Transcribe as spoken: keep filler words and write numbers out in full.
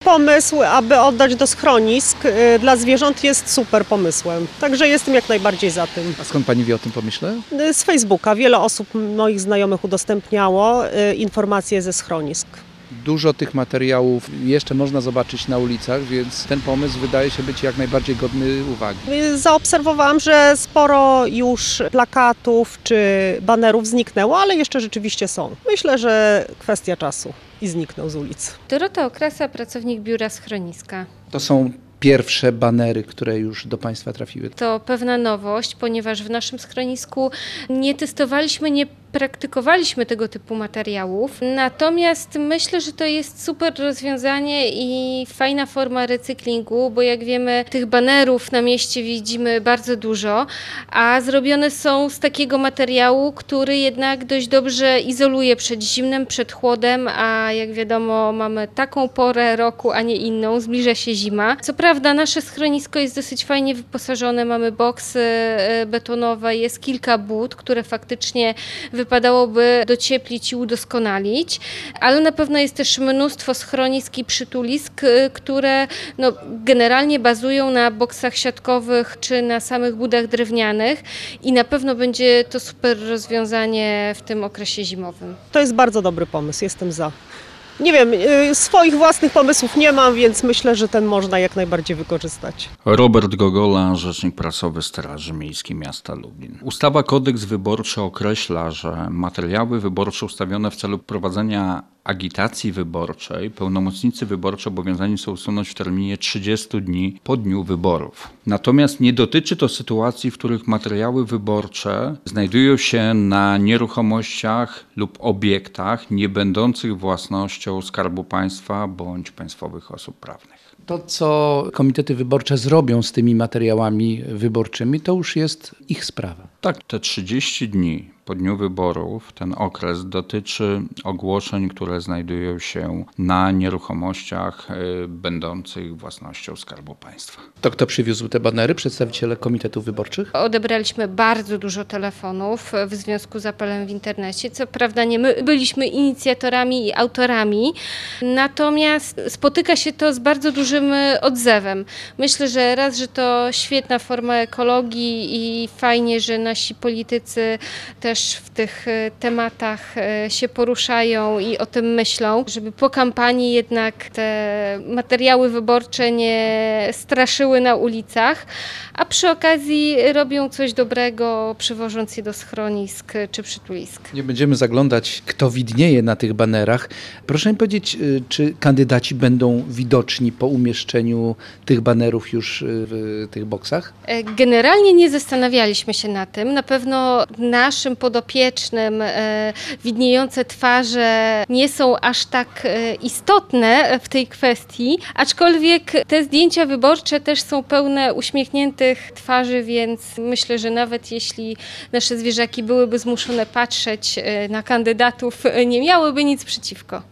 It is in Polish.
pomysł, aby oddać do schronisk y, dla zwierząt jest super pomysłem. Także jestem jak najbardziej za tym. A skąd pani wie o tym pomyśle? Y, Z Facebooka wiele osób moich znajomych udostępniało y, informacje ze schronisk. Dużo tych materiałów jeszcze można zobaczyć na ulicach, więc ten pomysł wydaje się być jak najbardziej godny uwagi. Y, Zaobserwowałam, że sporo już plakatów czy banerów zniknęło, ale jeszcze rzeczywiście są. Myślę, że kwestia czasu i znikną z ulic. Dorota Okrasa, pracownik biura schroniska. To są pierwsze banery, które już do państwa trafiły. To pewna nowość, ponieważ w naszym schronisku nie testowaliśmy, nie praktykowaliśmy tego typu materiałów. Natomiast myślę, że to jest super rozwiązanie i fajna forma recyklingu, bo jak wiemy, tych banerów na mieście widzimy bardzo dużo, a zrobione są z takiego materiału, który jednak dość dobrze izoluje przed zimnem, przed chłodem, a jak wiadomo, mamy taką porę roku, a nie inną, zbliża się zima. Co prawda nasze schronisko jest dosyć fajnie wyposażone, mamy boksy betonowe, jest kilka bud, które faktycznie wypadałoby docieplić i udoskonalić, ale na pewno jest też mnóstwo schronisk i przytulisk, które no, generalnie bazują na boksach siatkowych czy na samych budach drewnianych i na pewno będzie to super rozwiązanie w tym okresie zimowym. To jest bardzo dobry pomysł, jestem za. Nie wiem, y, swoich własnych pomysłów nie mam, więc myślę, że ten można jak najbardziej wykorzystać. Robert Gogola, rzecznik prasowy Straży Miejskiej Miasta Lublin. Ustawa Kodeks Wyborczy określa, że materiały wyborcze ustawione w celu prowadzenia agitacji wyborczej pełnomocnicy wyborczy obowiązani są usunąć w terminie trzydziestu dni po dniu wyborów. Natomiast nie dotyczy to sytuacji, w których materiały wyborcze znajdują się na nieruchomościach lub obiektach nie będących własnością Skarbu Państwa bądź państwowych osób prawnych. To, co komitety wyborcze zrobią z tymi materiałami wyborczymi, to już jest ich sprawa. Tak, te trzydzieści dni po dniu wyborów, ten okres dotyczy ogłoszeń, które znajdują się na nieruchomościach y, będących własnością Skarbu Państwa. To kto przywiózł te banery? Przedstawiciele komitetów wyborczych? Odebraliśmy bardzo dużo telefonów w związku z apelem w internecie. Co prawda nie my byliśmy inicjatorami i autorami, natomiast spotyka się to z bardzo dużym odzewem. Myślę, że raz, że to świetna forma ekologii i fajnie, że nasi politycy też w tych tematach się poruszają i o tym myślą, żeby po kampanii jednak te materiały wyborcze nie straszyły na ulicach, a przy okazji robią coś dobrego, przywożąc je do schronisk czy przytulisk. Nie będziemy zaglądać, kto widnieje na tych banerach. Proszę mi powiedzieć, czy kandydaci będą widoczni po umieszczeniu tych banerów już w tych boksach? Generalnie nie zastanawialiśmy się na tym. Na pewno naszym podopiecznym e, widniejące twarze nie są aż tak e, istotne w tej kwestii, aczkolwiek te zdjęcia wyborcze też są pełne uśmiechniętych twarzy, więc myślę, że nawet jeśli nasze zwierzaki byłyby zmuszone patrzeć e, na kandydatów, e, nie miałyby nic przeciwko.